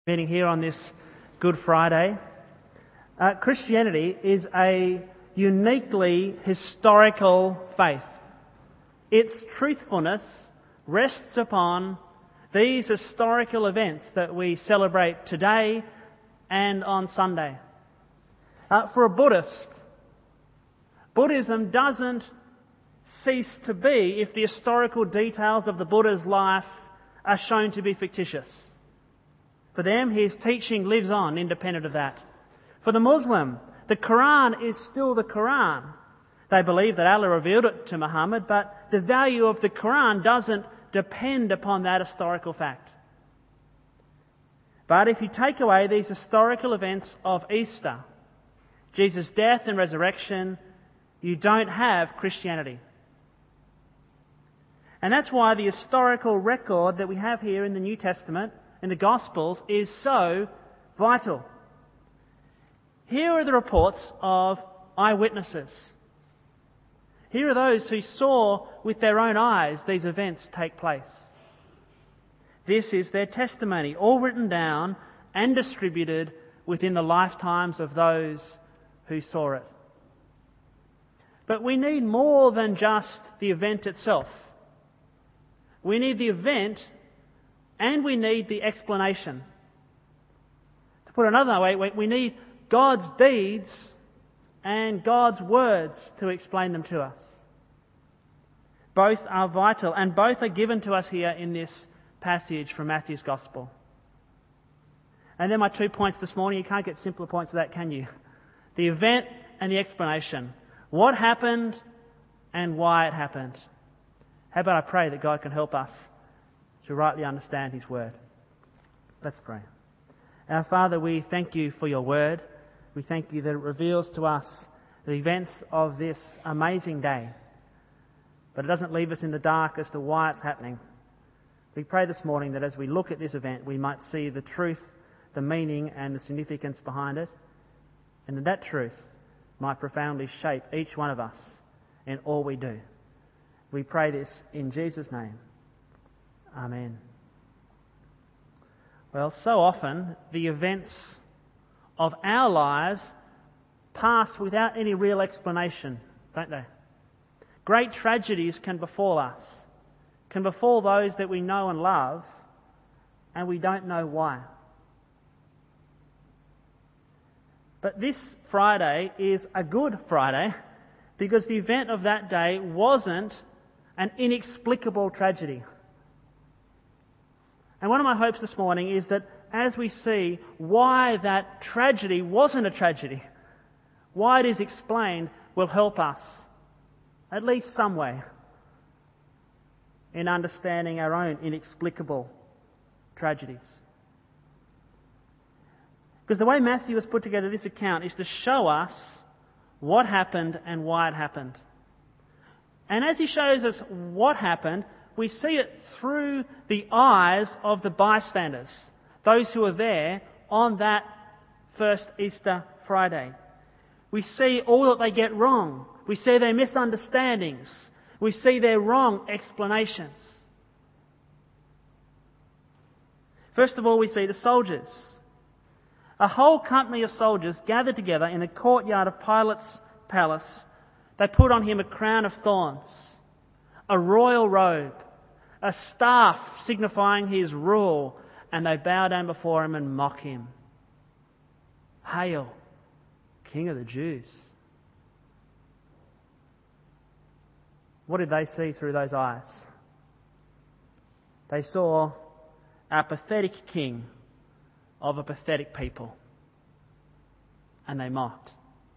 Meeting here on this Good Friday. Christianity is a uniquely historical faith. Its truthfulness rests upon these historical events that we celebrate today and on Sunday. For a Buddhist, Buddhism doesn't cease to be if the historical details of the Buddha's life are shown to be fictitious. For them, his teaching lives on independent of that. For the Muslim, the Quran is still the Quran. They believe that Allah revealed it to Muhammad, but the value of the Quran doesn't depend upon that historical fact. But if you take away these historical events of Easter, Jesus' death and resurrection, you don't have Christianity. And that's why the historical record that we have here in the New Testament, in the Gospels, is so vital. Here are the reports of eyewitnesses. Here are those who saw with their own eyes these events take place. This is their testimony, all written down and distributed within the lifetimes of those who saw it. But we need more than just the event itself. We need the event and we need the explanation. To put it another way, we need God's deeds and God's words to explain them to us. Both are vital and both are given to us here in this passage from Matthew's Gospel. And then my 2 points this morning. You can't get simpler points than that, can you? The event and the explanation. What happened and why it happened. How about I pray that God can help us to rightly understand His Word. Let's pray. Our Father, we thank You for Your Word. We thank You that it reveals to us the events of this amazing day. But it doesn't leave us in the dark as to why it's happening. We pray this morning that as we look at this event, we might see the truth, the meaning and the significance behind it, and that truth might profoundly shape each one of us in all we do. We pray this in Jesus' name. Amen. Well, so often the events of our lives pass without any real explanation, don't they? Great tragedies can befall us, can befall those that we know and love, and we don't know why. But this Friday is a Good Friday because the event of that day wasn't an inexplicable tragedy. And one of my hopes this morning is that as we see why that tragedy wasn't a tragedy, why it is explained, will help us, at least some way, in understanding our own inexplicable tragedies. Because the way Matthew has put together this account is to show us what happened and why it happened. And as he shows us what happened, we see it through the eyes of the bystanders, those who were there on that first Easter Friday. We see all that they get wrong. We see their misunderstandings. We see their wrong explanations. First of all, we see the soldiers. A whole company of soldiers gathered together in the courtyard of Pilate's palace. They put on him a crown of thorns, a royal robe, a staff signifying his rule, and they bow down before him and mock him. Hail, King of the Jews. What did they see through those eyes? They saw a pathetic king of a pathetic people, and they mocked.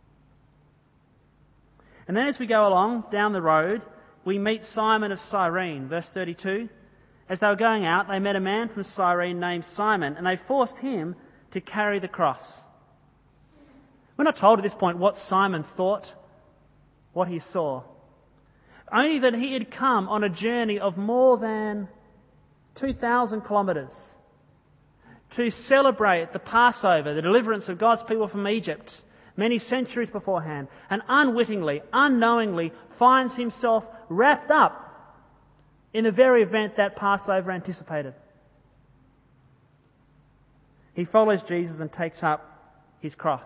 And then as we go along down the road, we meet Simon of Cyrene, verse 32. As they were going out, they met a man from Cyrene named Simon, and they forced him to carry the cross. We're not told at this point what Simon thought, what he saw. Only that he had come on a journey of more than 2,000 kilometres to celebrate the Passover, the deliverance of God's people from Egypt, many centuries beforehand, and unwittingly, unknowingly finds himself wrapped up in the very event that Passover anticipated. He follows Jesus and takes up his cross.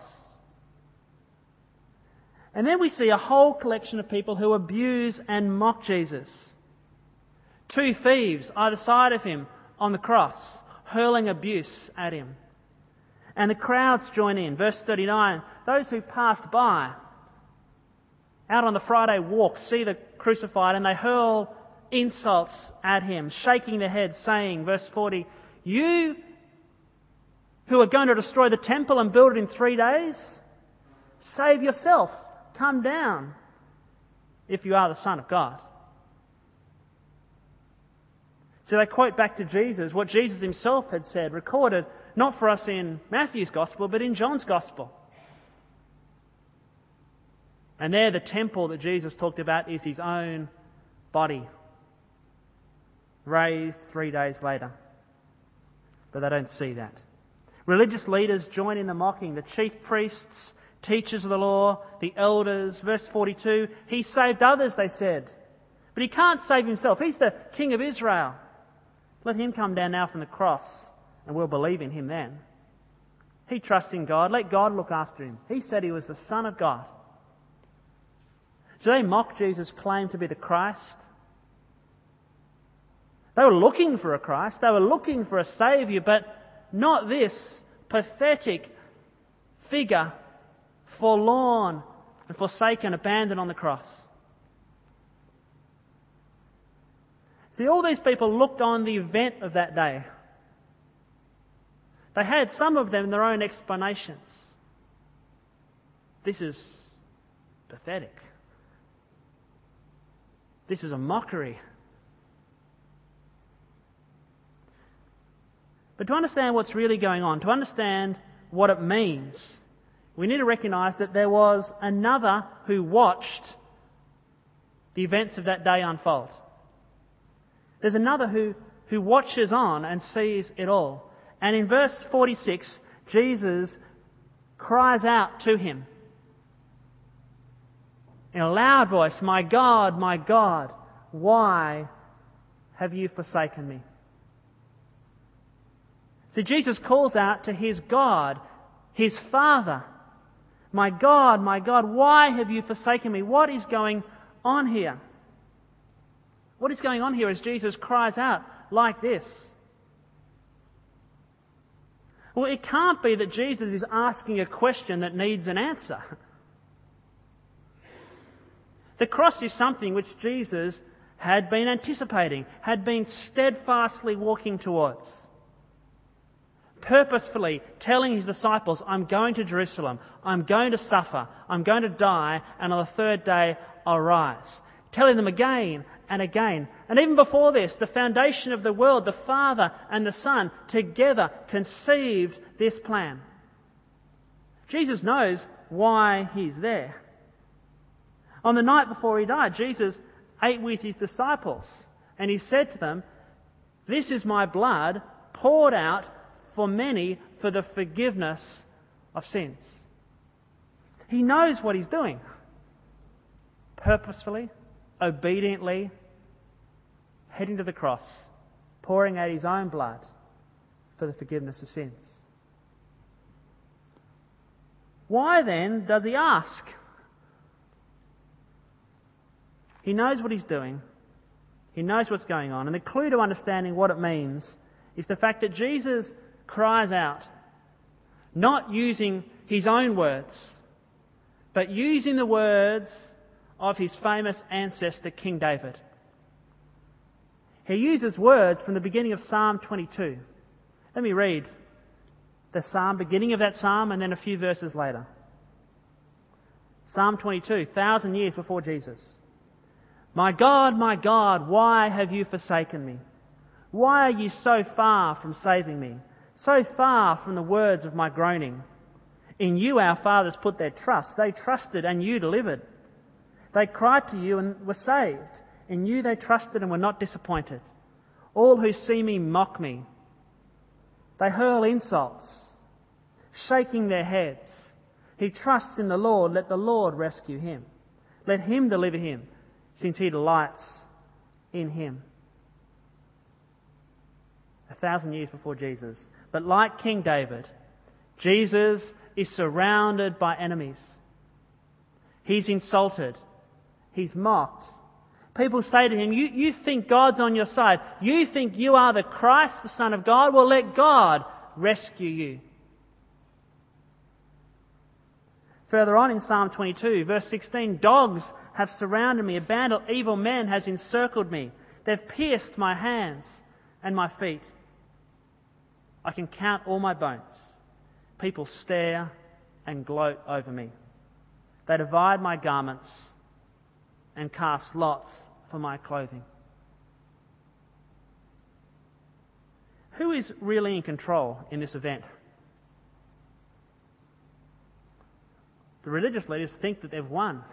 And then we see a whole collection of people who abuse and mock Jesus. 2 thieves either side of him on the cross, hurling abuse at him. And the crowds join in. Verse 39, those who passed by out on the Friday walk see the crucified and they hurl insults at him, shaking their heads, saying, verse 40, you who are going to destroy the temple and build it in 3 days, save yourself, come down if you are the Son of God. So they quote back to Jesus what Jesus himself had said, recorded not for us in Matthew's Gospel, but in John's Gospel. And there the temple that Jesus talked about is his own body, raised 3 days later. But they don't see that. Religious leaders join in the mocking, the chief priests, teachers of the law, the elders. Verse 42, he saved others, they said. But he can't save himself. He's the King of Israel. Let him come down now from the cross and we'll believe in him then. He trusts in God. Let God look after him. He said he was the Son of God. So they mock Jesus' claim to be the Christ. They were looking for a Christ. They were looking for a Saviour, but not this pathetic figure, forlorn and forsaken, abandoned on the cross. See, all these people looked on the event of that day. They had, some of them, their own explanations. This is pathetic. This is a mockery. But to understand what's really going on, to understand what it means, we need to recognise that there was another who watched the events of that day unfold. There's another who watches on and sees it all. And in verse 46, Jesus cries out to him in a loud voice, my God, why have you forsaken me? See, Jesus calls out to his God, his Father. My God, why have you forsaken me? What is going on here? What is going on here as Jesus cries out like this? Well, it can't be that Jesus is asking a question that needs an answer. The cross is something which Jesus had been anticipating, had been steadfastly walking towards. Purposefully telling his disciples, I'm going to Jerusalem, I'm going to suffer, I'm going to die, and on the 3rd day I'll rise. Telling them again and again. And even before this, the foundation of the world, the Father and the Son together conceived this plan. Jesus knows why he's there. On the night before he died, Jesus ate with his disciples and he said to them, this is my blood poured out for many for the forgiveness of sins. He knows what he's doing. Purposefully, obediently, heading to the cross, pouring out his own blood for the forgiveness of sins. Why then does he ask? He knows what he's doing. He knows what's going on. And the clue to understanding what it means is the fact that Jesus cries out, not using his own words, but using the words of his famous ancestor, King David. He uses words from the beginning of Psalm 22. Let me read the psalm, beginning of that psalm, and then a few verses later. Psalm 22, 1,000 years before Jesus. My God, why have you forsaken me? Why are you so far from saving me? So far from the words of my groaning? In you our fathers put their trust. They trusted and you delivered. They cried to you and were saved. In you they trusted and were not disappointed. All who see me mock me. They hurl insults, shaking their heads. He trusts in the Lord. Let the Lord rescue him. Let him deliver him, since he delights in him. 1,000 years before Jesus, But like King David, Jesus is surrounded by enemies. He's insulted. He's mocked. People say to him, you think God's on your side. You think you are the Christ, the Son of God? Well, let God rescue you. Further on in Psalm 22, verse 16, dogs have surrounded me. A band of evil men has encircled me. They've pierced my hands and my feet. I can count all my bones. People stare and gloat over me. They divide my garments and cast lots for my clothing. Who is really in control in this event? The religious leaders think that they've won.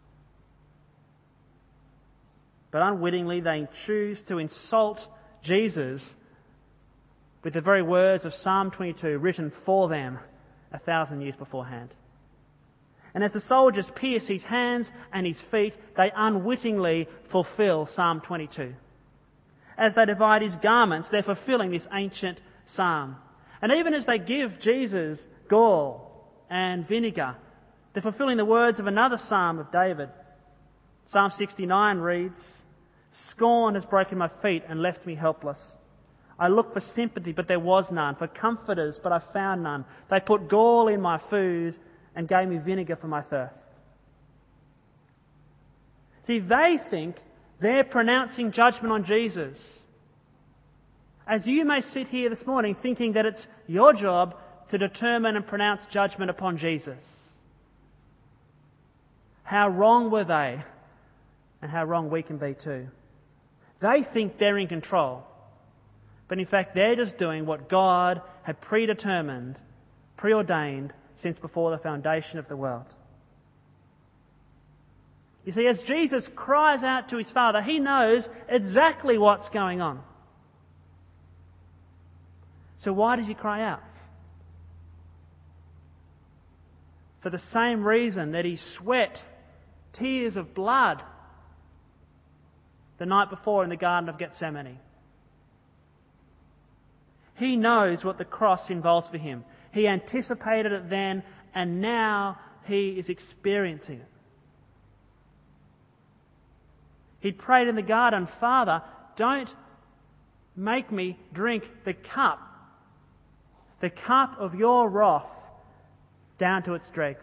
But unwittingly they choose to insult Jesus with the very words of Psalm 22 written for them 1,000 years beforehand. And as the soldiers pierce his hands and his feet, they unwittingly fulfill Psalm 22. As they divide his garments, they're fulfilling this ancient psalm. And even as they give Jesus gall and vinegar, they're fulfilling the words of another psalm of David. Psalm 69 reads, "Scorn has broken my feet and left me helpless. I looked for sympathy, but there was none, for comforters, but I found none. They put gall in my food and gave me vinegar for my thirst." See, they think they're pronouncing judgment on Jesus. As you may sit here this morning thinking that it's your job to determine and pronounce judgment upon Jesus. How wrong were they, and how wrong we can be too. They think they're in control, but in fact they're just doing what God had predetermined, preordained since before the foundation of the world. You see, as Jesus cries out to his Father, he knows exactly what's going on. So why does he cry out? For the same reason that he sweat tears of blood the night before in the Garden of Gethsemane. He knows what the cross involves for him. He anticipated it then, and now he is experiencing it. He prayed in the garden, "Father, don't make me drink the cup of your wrath down to its dregs."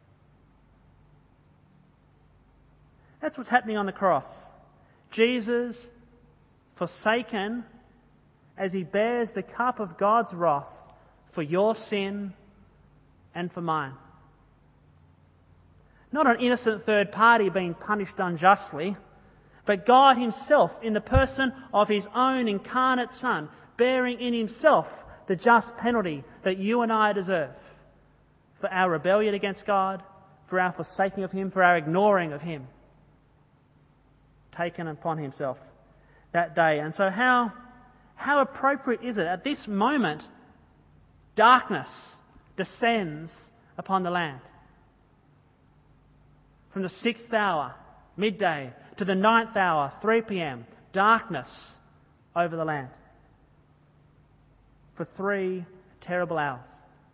That's what's happening on the cross. Jesus, forsaken as he bears the cup of God's wrath for your sin and for mine. Not an innocent third party being punished unjustly, but God himself in the person of his own incarnate Son, bearing in himself the just penalty that you and I deserve for our rebellion against God, for our forsaking of him, for our ignoring of him. Taken upon himself that day. And so how appropriate is it at this moment darkness descends upon the land. From the 6th hour, midday, to the 9th hour, 3 p.m, darkness over the land. For 3 terrible hours.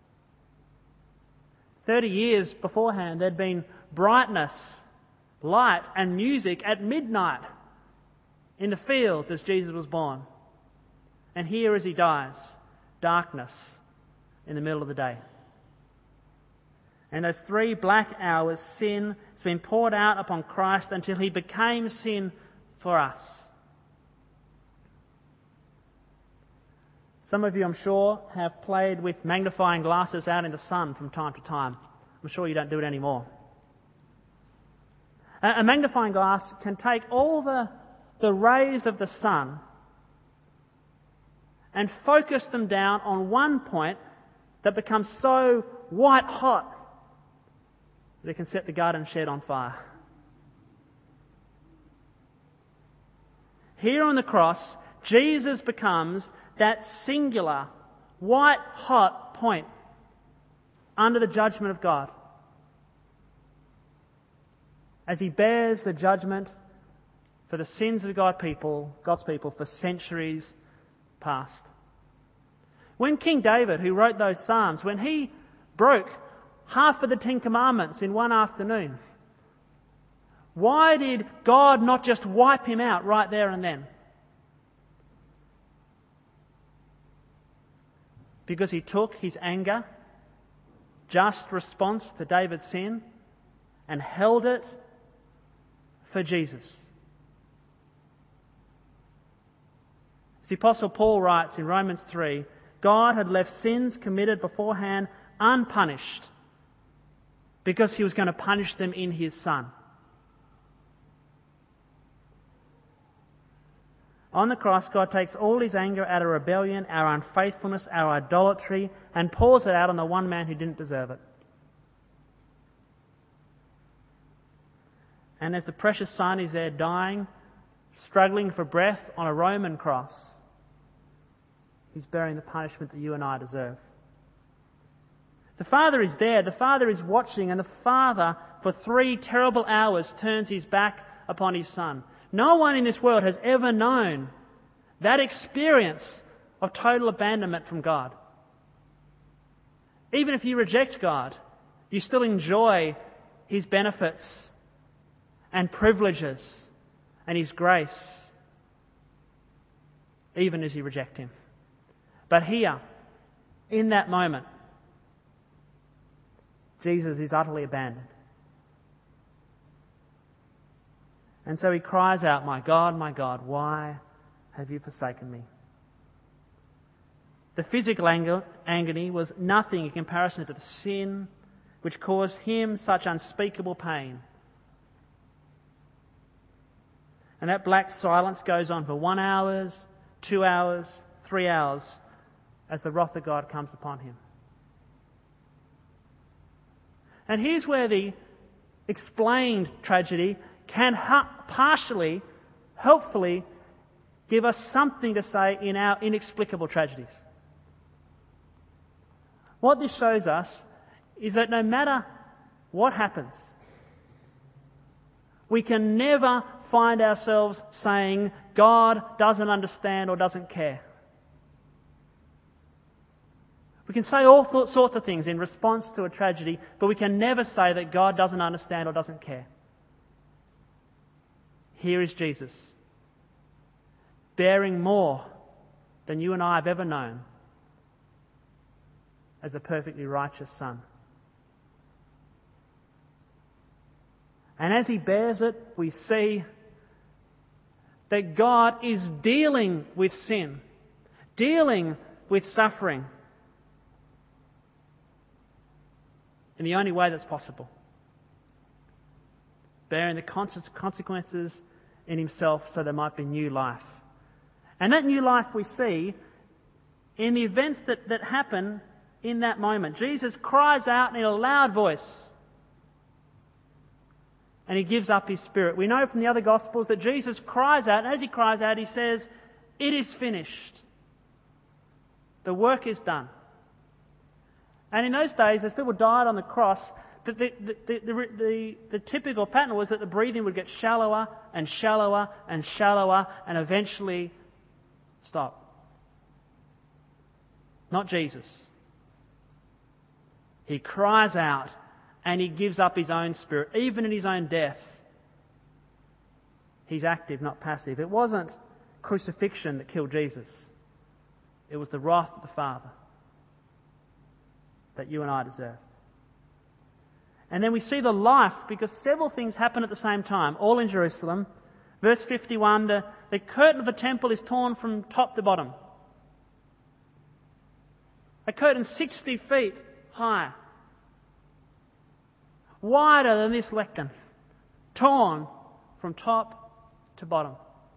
30 years beforehand, there'd been brightness, light and music at midnight in the fields as Jesus was born. And here as he dies, darkness in the middle of the day. And those 3 black hours, sin has been poured out upon Christ until he became sin for us. Some of you, I'm sure, have played with magnifying glasses out in the sun from time to time. I'm sure you don't do it anymore. A magnifying glass can take all the rays of the sun and focus them down on one point that becomes so white hot that it can set the garden shed on fire. Here on the cross, Jesus becomes that singular, white hot point under the judgment of God, as he bears the judgment for the sins of God's people for centuries past. When King David, who wrote those Psalms, when he broke half of the 10 Commandments in one afternoon, why did God not just wipe him out right there and then? Because he took his anger, just response to David's sin, and held it for Jesus. As the Apostle Paul writes in Romans 3, God had left sins committed beforehand unpunished because he was going to punish them in his Son. On the cross, God takes all his anger out of rebellion, our unfaithfulness, our idolatry, and pours it out on the one man who didn't deserve it. And as the precious Son is there dying, struggling for breath on a Roman cross, he's bearing the punishment that you and I deserve. The Father is there, the Father is watching, and the Father, for 3 terrible hours, turns his back upon his Son. No one in this world has ever known that experience of total abandonment from God. Even if you reject God, you still enjoy his benefits and privileges and his grace, even as you reject him. But here, in that moment, Jesus is utterly abandoned. And so he cries out, my God, why have you forsaken me?" The physical agony was nothing in comparison to the sin which caused him such unspeakable pain. And that black silence goes on for 1 hour, 2 hours, 3 hours, as the wrath of God comes upon him. And here's where the explained tragedy can partially, helpfully, give us something to say in our inexplicable tragedies. What this shows us is that no matter what happens, we can never find ourselves saying God doesn't understand or doesn't care. We can say all sorts of things in response to a tragedy, but we can never say that God doesn't understand or doesn't care. Here is Jesus, bearing more than you and I have ever known as a perfectly righteous Son. And as he bears it, we see that God is dealing with sin, dealing with suffering in the only way that's possible, bearing the consequences in himself so there might be new life. And that new life we see in the events that happen in that moment. Jesus cries out in a loud voice and he gives up his spirit. We know from the other Gospels that Jesus cries out, and as he cries out, he says, "It is finished." The work is done. And in those days, as people died on the cross, the typical pattern was that the breathing would get shallower and shallower and shallower and eventually stop. Not Jesus. He cries out and he gives up his own spirit. Even in his own death, he's active, not passive. It wasn't crucifixion that killed Jesus. It was the wrath of the Father that you and I deserved. And then we see the life, because several things happen at the same time, all in Jerusalem. Verse 51, the curtain of the temple is torn from top to bottom. A curtain 60 feet high, wider than this lectern, torn from top to bottom.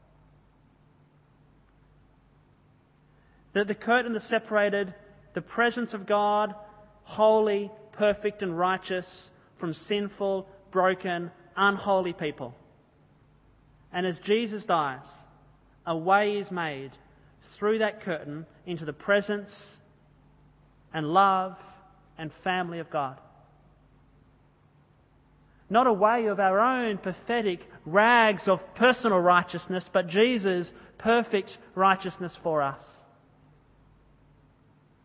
That the curtain that separated the presence of God, holy, perfect and righteous, from sinful, broken, unholy people. And as Jesus dies, a way is made through that curtain into the presence and love and family of God. Not a way of our own pathetic rags of personal righteousness, but Jesus' perfect righteousness for us.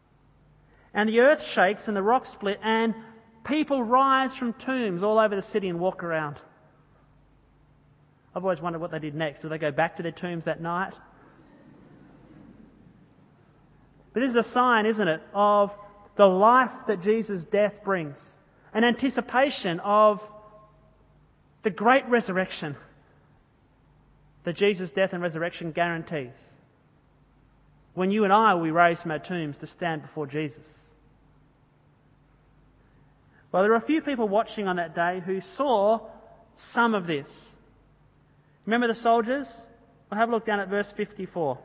And the earth shakes and the rocks split and people rise from tombs all over the city and walk around. I've always wondered what they did next. Do they go back to their tombs that night? But this is a sign, isn't it, of the life that Jesus' death brings. An anticipation of the great resurrection that Jesus' death and resurrection guarantees. When you and I will be raised from our tombs to stand before Jesus. Well, there were a few people watching on that day who saw some of this. Remember the soldiers? Well, have a look down at verse 54.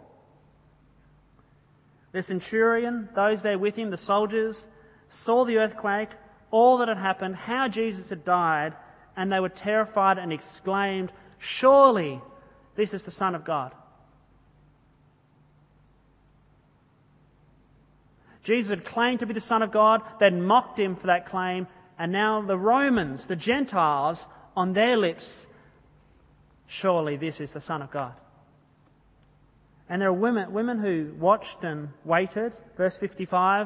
The centurion, those there with him, the soldiers, saw the earthquake, all that had happened, how Jesus had died, and they were terrified and exclaimed, "Surely this is the Son of God." Jesus had claimed to be the Son of God. They'd mocked him for that claim. And now the Romans, the Gentiles, on their lips, "Surely this is the Son of God." And there are women who watched and waited. Verse 55.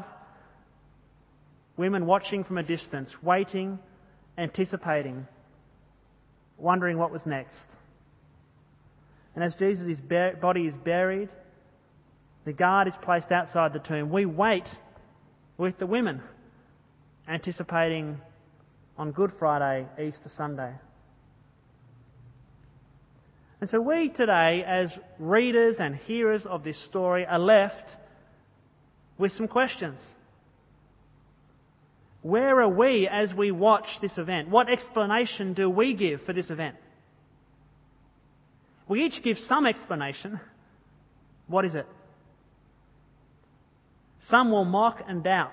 Women watching from a distance, waiting, anticipating, wondering what was next. And as Jesus' body is buried, the guard is placed outside the tomb. We wait with the women, anticipating on Good Friday, Easter Sunday. And so we today, as readers and hearers of this story, are left with some questions. Where are we as we watch this event? What explanation do we give for this event? We each give some explanation. What is it? Some will mock and doubt.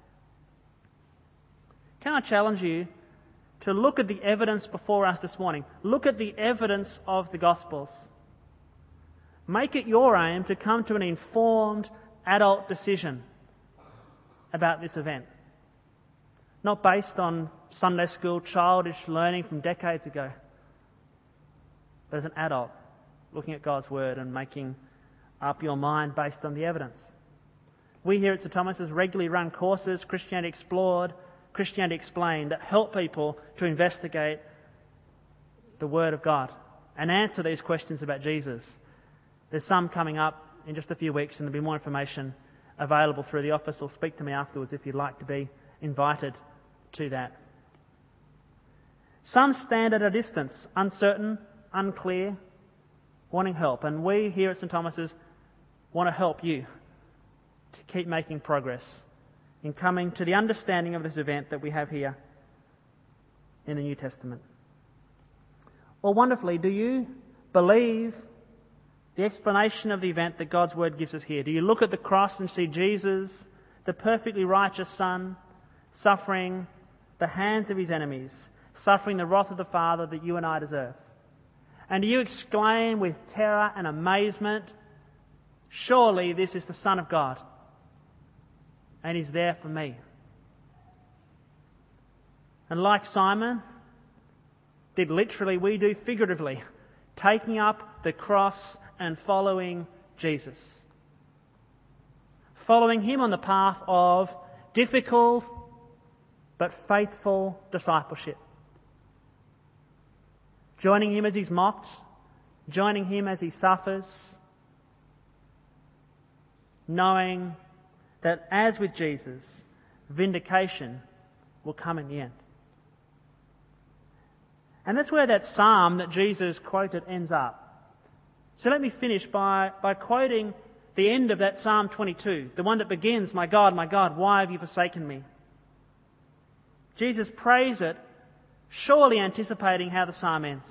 Can I challenge you to look at the evidence before us this morning? Look at the evidence of the Gospels. Make it your aim to come to an informed adult decision about this event. Not based on Sunday school childish learning from decades ago, but as an adult, looking at God's Word and making up your mind based on the evidence. We here at St Thomas's regularly run courses, Christianity Explored, Christianity Explained, that help people to investigate the Word of God and answer these questions about Jesus. There's some coming up in just a few weeks, and there'll be more information available through the office, or speak to me afterwards if you'd like to be invited to that. Some stand at a distance, uncertain, unclear, wanting help. And we here at St Thomas's want to help you to keep making progress in coming to the understanding of this event that we have here in the New Testament. Well, wonderfully, do you believe the explanation of the event that God's Word gives us here? Do you look at the cross and see Jesus, the perfectly righteous Son, suffering the hands of his enemies, suffering the wrath of the Father that you and I deserve? And do you exclaim with terror and amazement, "Surely this is the Son of God, and he's there for me"? And like Simon did literally, we do figuratively, taking up the cross and following Jesus. Following him on the path of difficult but faithful discipleship. Joining him as he's mocked, joining him as he suffers, knowing that as with Jesus, vindication will come in the end. And that's where that psalm that Jesus quoted ends up. So let me finish by quoting the end of that Psalm 22, the one that begins, my God, why have you forsaken me?" Jesus prays it, surely anticipating how the psalm ends.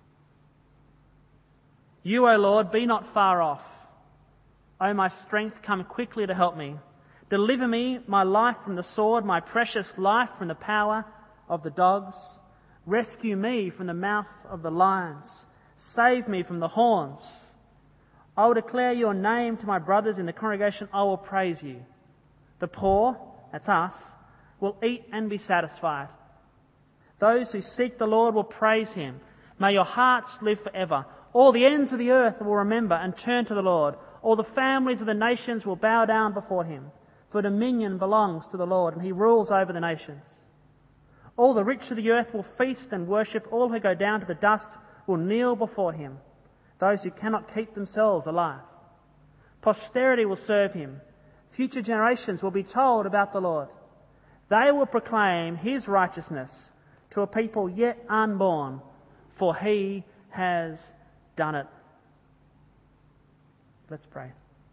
"You, O Lord, be not far off. O my strength, come quickly to help me. Deliver me, my life from the sword, my precious life from the power of the dogs. Rescue me from the mouth of the lions. Save me from the horns. I will declare your name to my brothers in the congregation. I will praise you. The poor," that's us, "will eat and be satisfied. Those who seek the Lord will praise him. May your hearts live forever. All the ends of the earth will remember and turn to the Lord. All the families of the nations will bow down before him. for dominion belongs to the Lord, and he rules over the nations. All the rich of the earth will feast and worship. All who go down to the dust will kneel before him, those who cannot keep themselves alive. Posterity will serve him. Future generations will be told about the Lord. They will proclaim his righteousness to a people yet unborn, for he has done it. Let's pray.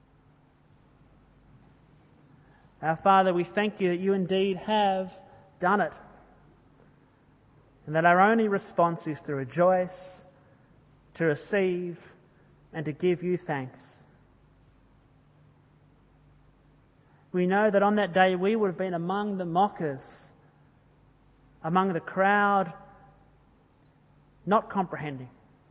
Our Father, we thank you that you indeed have done it, and that our only response is to rejoice, to receive, and to give you thanks. We know that on that day we would have been among the mockers, among the crowd, not comprehending.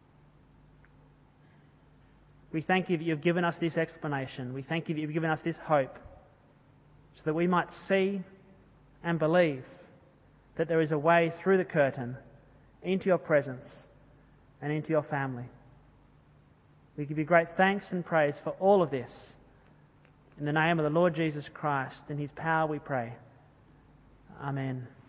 We thank you that you've given us this explanation. We thank you that you've given us this hope, so that we might see and believe that there is a way through the curtain into your presence and into your family. We give you great thanks and praise for all of this. In the name of the Lord Jesus Christ, in his power we pray. Amen.